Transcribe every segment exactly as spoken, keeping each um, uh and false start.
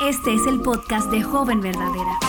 Este es el podcast de Joven Verdadera.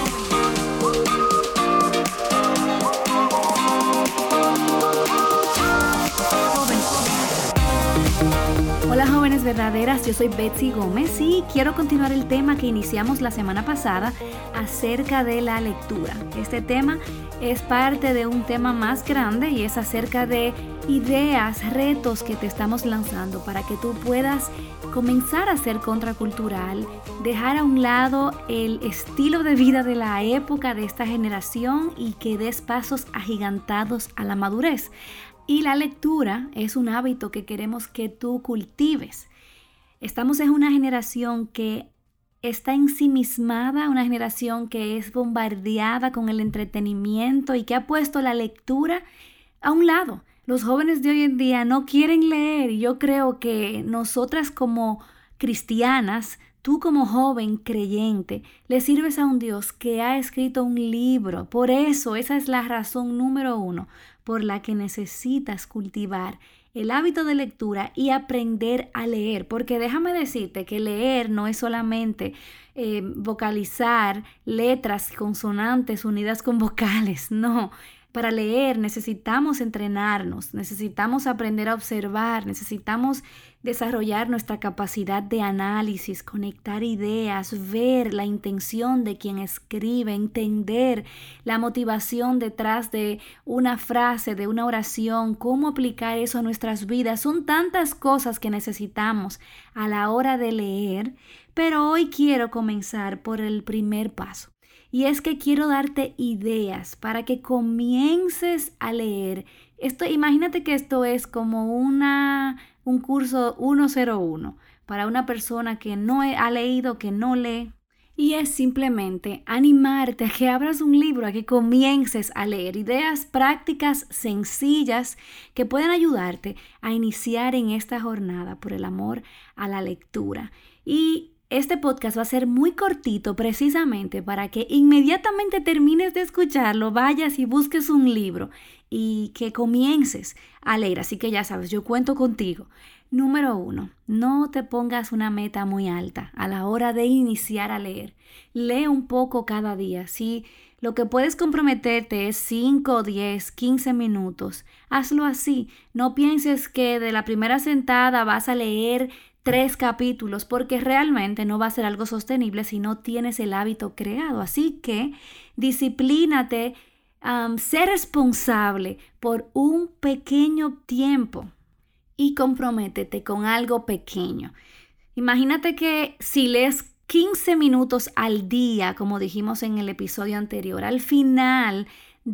Hola jóvenes verdaderas, yo soy Betsy Gómez y quiero continuar el tema que iniciamos la semana pasada acerca de la lectura. Este tema es parte de un tema más grande y es acerca de ideas, retos que te estamos lanzando para que tú puedas comenzar a ser contracultural, dejar a un lado el estilo de vida de la época de esta generación y que des pasos agigantados a la madurez. Y la lectura es un hábito que queremos que tú cultives. Estamos en una generación que está ensimismada, una generación que es bombardeada con el entretenimiento y que ha puesto la lectura a un lado. Los jóvenes de hoy en día no quieren leer y yo creo que nosotras como cristianas, tú como joven creyente, le sirves a un Dios que ha escrito un libro. Por eso, esa es la razón número uno por la que necesitas cultivar el hábito de lectura y aprender a leer. Porque déjame decirte que leer no es solamente eh, vocalizar letras, consonantes unidas con vocales, no. Para leer necesitamos entrenarnos, necesitamos aprender a observar, necesitamos desarrollar nuestra capacidad de análisis, conectar ideas, ver la intención de quien escribe, entender la motivación detrás de una frase, de una oración, cómo aplicar eso a nuestras vidas. Son tantas cosas que necesitamos a la hora de leer, pero hoy quiero comenzar por el primer paso. Y es que quiero darte ideas para que comiences a leer. Esto, imagínate que esto es como una, un curso ciento uno para una persona que no ha leído, que no lee. Y es simplemente animarte a que abras un libro, a que comiences a leer ideas prácticas sencillas que pueden ayudarte a iniciar en esta jornada por el amor a la lectura. Y este podcast va a ser muy cortito precisamente para que inmediatamente termines de escucharlo, vayas y busques un libro y que comiences a leer. Así que ya sabes, yo cuento contigo. Número uno, no te pongas una meta muy alta a la hora de iniciar a leer. Lee un poco cada día. Si lo que puedes comprometerte es cinco, diez, quince minutos, hazlo así. No pienses que de la primera sentada vas a leer tres capítulos, porque realmente no va a ser algo sostenible si no tienes el hábito creado. Así que disciplínate, um, sé responsable por un pequeño tiempo y comprométete con algo pequeño. Imagínate que si lees quince minutos al día, como dijimos en el episodio anterior, al final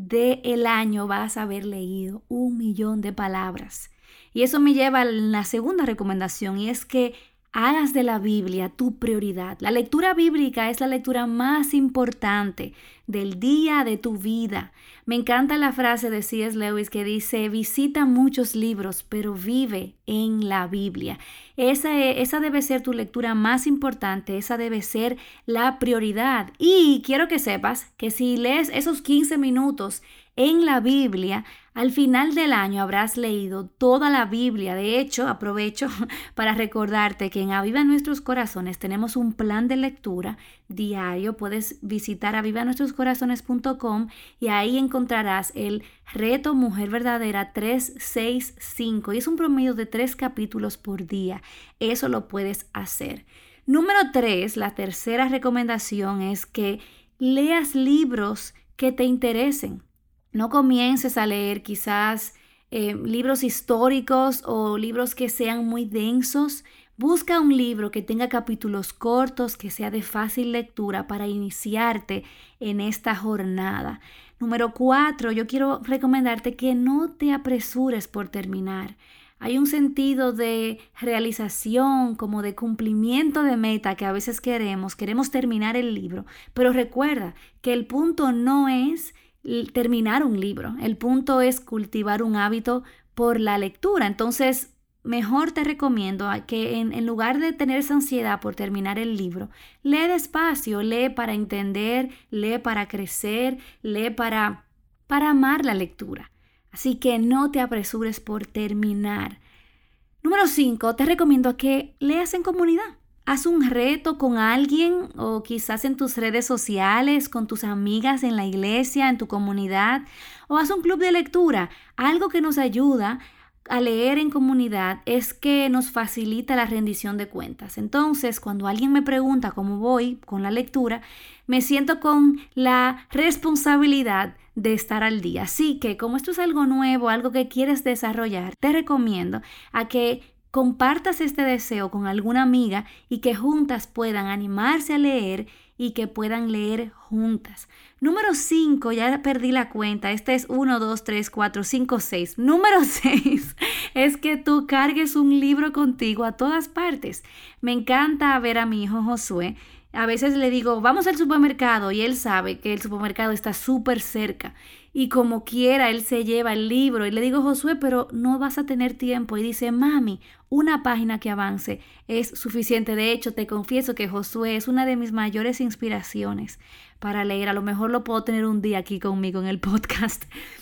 del año vas a haber leído un millón de palabras. Y eso me lleva a la segunda recomendación, y es que hagas de la Biblia tu prioridad. La lectura bíblica es la lectura más importante del día de tu vida. Me encanta la frase de C S Lewis que dice: visita muchos libros, pero vive en la Biblia. Esa, esa debe ser tu lectura más importante, esa debe ser la prioridad. Y quiero que sepas que si lees esos quince minutos en la Biblia, al final del año habrás leído toda la Biblia. De hecho, aprovecho para recordarte que en Aviva Nuestros Corazones tenemos un plan de lectura diario. Puedes visitar aviva nuestros corazones punto com y ahí encontrarás el reto Mujer Verdadera trescientos sesenta y cinco y es un promedio de tres capítulos por día. Eso lo puedes hacer. Número tres, la tercera recomendación es que leas libros que te interesen. No comiences a leer quizás eh, libros históricos o libros que sean muy densos. Busca un libro que tenga capítulos cortos, que sea de fácil lectura para iniciarte en esta jornada. Número cuatro, yo quiero recomendarte que no te apresures por terminar. Hay un sentido de realización, como de cumplimiento de meta que a veces queremos. Queremos terminar el libro, pero recuerda que el punto no es terminar un libro. El punto es cultivar un hábito por la lectura. Entonces, mejor te recomiendo que en, en lugar de tener esa ansiedad por terminar el libro, lee despacio, lee para entender, lee para crecer, lee para, para amar la lectura. Así que no te apresures por terminar. Número cinco, te recomiendo que leas en comunidad. haz un reto con alguien o quizás en tus redes sociales, con tus amigas en la iglesia, en tu comunidad, o haz un club de lectura. Algo que nos ayuda a leer en comunidad es que nos facilita la rendición de cuentas. Entonces, cuando alguien me pregunta cómo voy con la lectura, me siento con la responsabilidad de estar al día. Así que, como esto es algo nuevo, algo que quieres desarrollar, te recomiendo a que compartas este deseo con alguna amiga y que juntas puedan animarse a leer y que puedan leer juntas. Número cinco, ya perdí la cuenta. Este es uno, dos, tres, cuatro, cinco, seis. Número seis es que tú cargues un libro contigo a todas partes. Me encanta ver a mi hijo Josué. A veces le digo, vamos al supermercado, y él sabe que el supermercado está súper cerca. Y como quiera, él se lleva el libro y le digo, Josué, pero no vas a tener tiempo. Y dice, mami, una página que avance es suficiente. De hecho, te confieso que Josué es una de mis mayores inspiraciones para leer. A lo mejor lo puedo tener un día aquí conmigo en el podcast.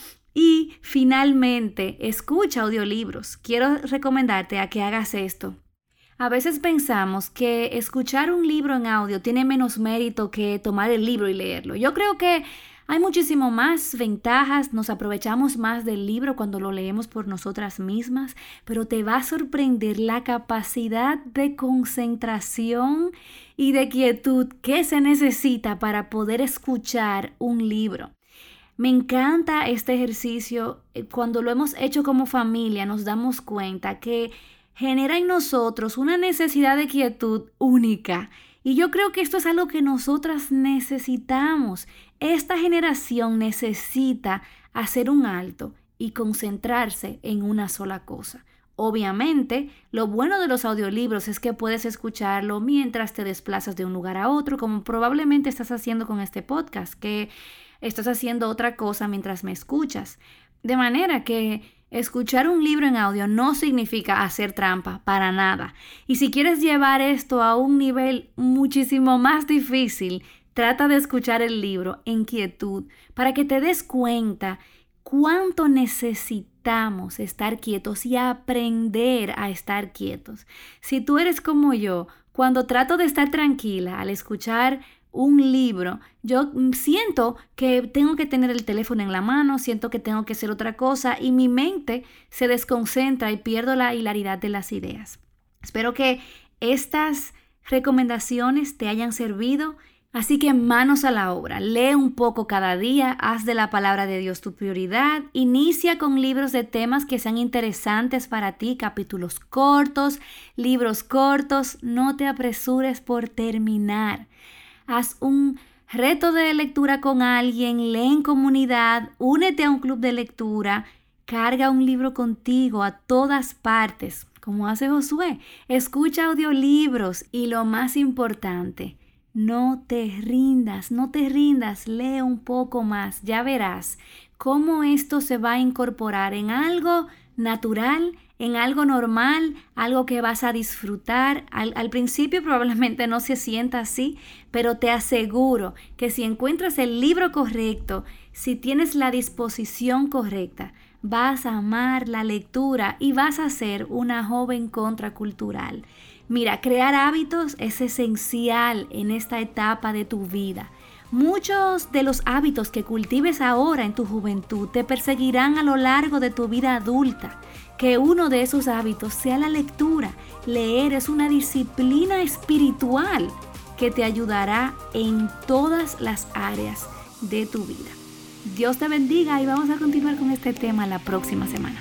Y finalmente, escucha audiolibros. Quiero recomendarte a que hagas esto. A veces pensamos que escuchar un libro en audio tiene menos mérito que tomar el libro y leerlo. Yo creo que hay muchísimo más ventajas, nos aprovechamos más del libro cuando lo leemos por nosotras mismas, pero te va a sorprender la capacidad de concentración y de quietud que se necesita para poder escuchar un libro. Me encanta este ejercicio. Cuando lo hemos hecho como familia, nos damos cuenta que genera en nosotros una necesidad de quietud única. Y yo creo que esto es algo que nosotras necesitamos. Esta generación necesita hacer un alto y concentrarse en una sola cosa. Obviamente, lo bueno de los audiolibros es que puedes escucharlo mientras te desplazas de un lugar a otro, como probablemente estás haciendo con este podcast, que estás haciendo otra cosa mientras me escuchas. De manera que escuchar un libro en audio no significa hacer trampa, para nada. Y si quieres llevar esto a un nivel muchísimo más difícil, trata de escuchar el libro en quietud para que te des cuenta cuánto necesitamos estar quietos y aprender a estar quietos. Si tú eres como yo, cuando trato de estar tranquila al escuchar un libro, yo siento que tengo que tener el teléfono en la mano, siento que tengo que hacer otra cosa y mi mente se desconcentra y pierdo la hilaridad de las ideas. Espero que estas recomendaciones te hayan servido. Así que manos a la obra, lee un poco cada día, haz de la palabra de Dios tu prioridad, inicia con libros de temas que sean interesantes para ti, capítulos cortos, libros cortos, no te apresures por terminar. Haz un reto de lectura con alguien, lee en comunidad, únete a un club de lectura, carga un libro contigo a todas partes, como hace Josué, escucha audiolibros y lo más importante, no te rindas, no te rindas, lee un poco más, ya verás cómo esto se va a incorporar en algo natural, en algo normal, algo que vas a disfrutar. Al, al principio probablemente no se sienta así, pero te aseguro que si encuentras el libro correcto, si tienes la disposición correcta, vas a amar la lectura y vas a ser una joven contracultural. Mira, crear hábitos es esencial en esta etapa de tu vida. Muchos de los hábitos que cultives ahora en tu juventud te perseguirán a lo largo de tu vida adulta. Que uno de esos hábitos sea la lectura. Leer es una disciplina espiritual que te ayudará en todas las áreas de tu vida. Dios te bendiga y vamos a continuar con este tema la próxima semana.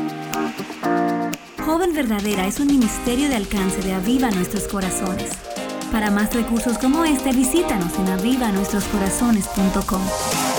Joven Verdadera es un ministerio de alcance de Aviva Nuestros Corazones. Para más recursos como este, visítanos en aviva nuestros corazones punto com.